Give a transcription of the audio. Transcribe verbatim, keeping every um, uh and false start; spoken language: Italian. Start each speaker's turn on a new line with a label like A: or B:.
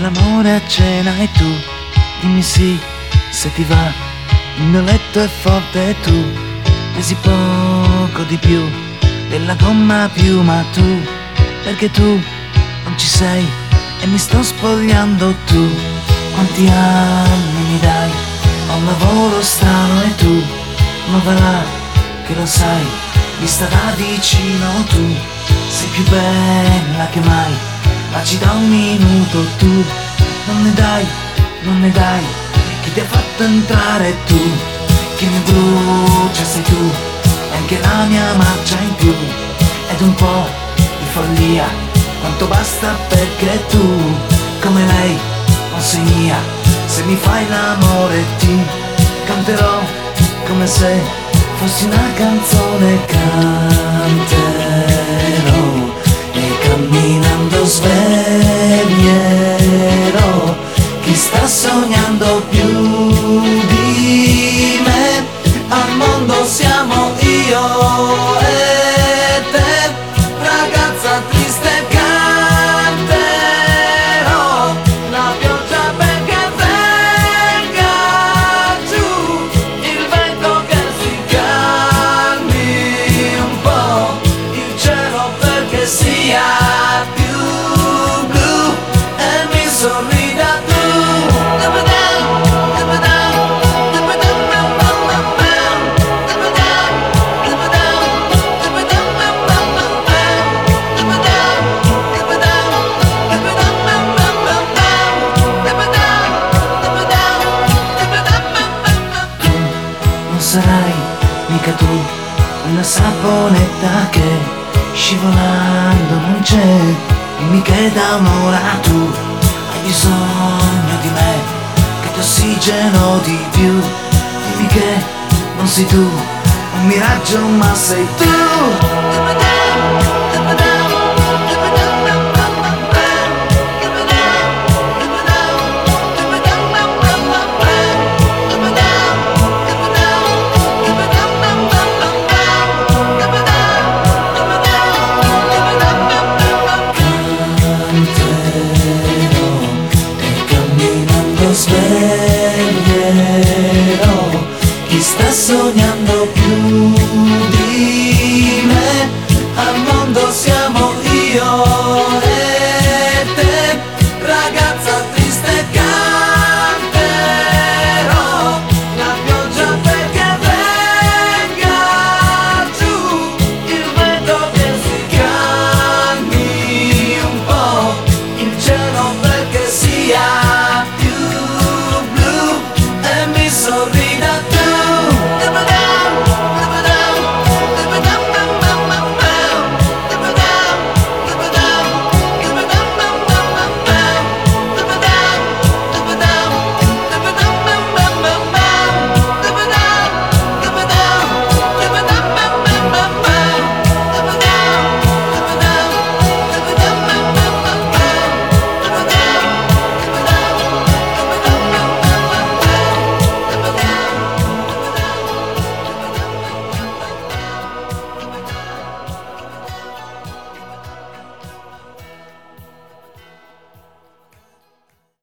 A: l'amore a cena e tu dimmi sì, se ti va. Il mio letto è forte e tu pesi poco di più della gomma piuma. Tu, perché tu non ci sei e mi sto spogliando. Tu, quanti anni mi dai? Ho un lavoro strano e tu, ma va là che lo sai, vista da vicino tu sei più bella che mai. Ma ci da un minuto, tu non ne dai, non ne dai. Chi ti ha fatto entrare? Tu, chi mi brucia sei tu, e anche la mia marcia in più. Ed un po' di follia, quanto basta perché tu, come lei, non sei mia. Se mi fai l'amore ti canterò come se fossi una canzone. Canterò e camminando sveglierò chi sta sognando più di me. Al mondo siamo io e te, ragazza triste. Canterò la pioggia perché venga giù, il vento che si calmi un po', il cielo perché sia più blu e mi sorrida tu. Non sarai mica tu una saponetta che scivolando non c'è. Dimmi che da un'ora tu hai bisogno di me, che ti ossigeno di più. Dimmi che non sei tu un miraggio ma sei tu.